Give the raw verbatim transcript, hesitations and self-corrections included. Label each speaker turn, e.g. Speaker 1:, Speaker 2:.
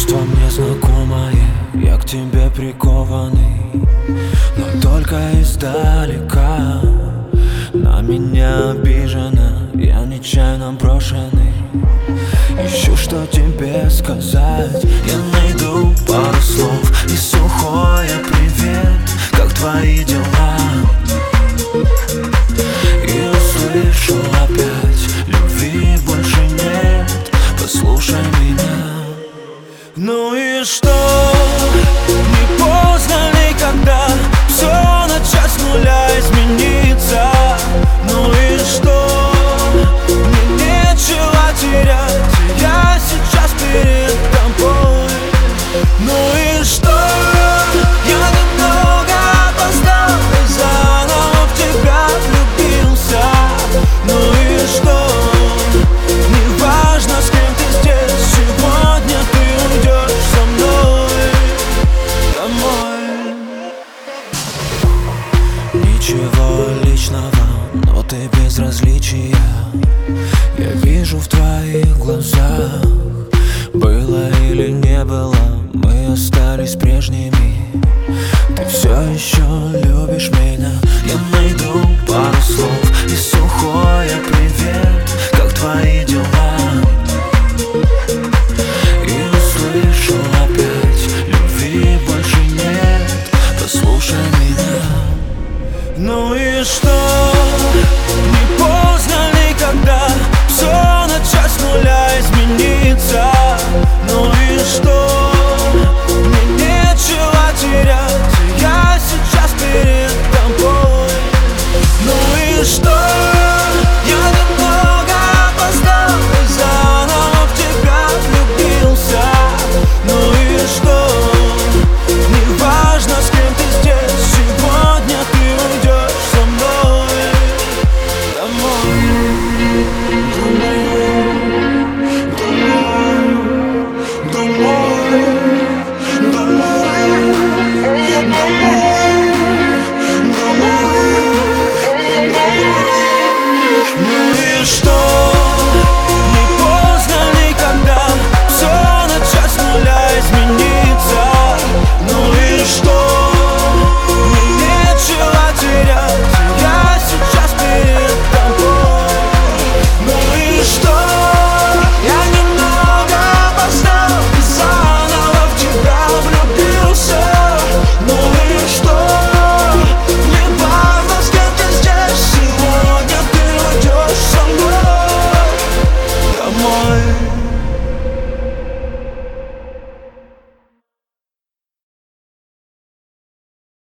Speaker 1: чувство мне знакомое, я к тебе прикованный, но только издалека. На меня обижена, я нечаянно брошенный. Ищу, что тебе сказать. Я найду пару слов и сухое привет, как твои дела? И услышу опять: любви больше нет, послушай меня. Ну и что? Не поздно ли, когда все начать с нуля, измениться? Ну и что? Мне нечего терять, я сейчас перед тобой. Ну и что? Я немного опоздал и заново в тебя влюбился. Ну и что? Не важно, с кем ты здесь, сегодня ты уйдешь со мной домой. Ничего личного, но ты безразличия я вижу в твоих глазах.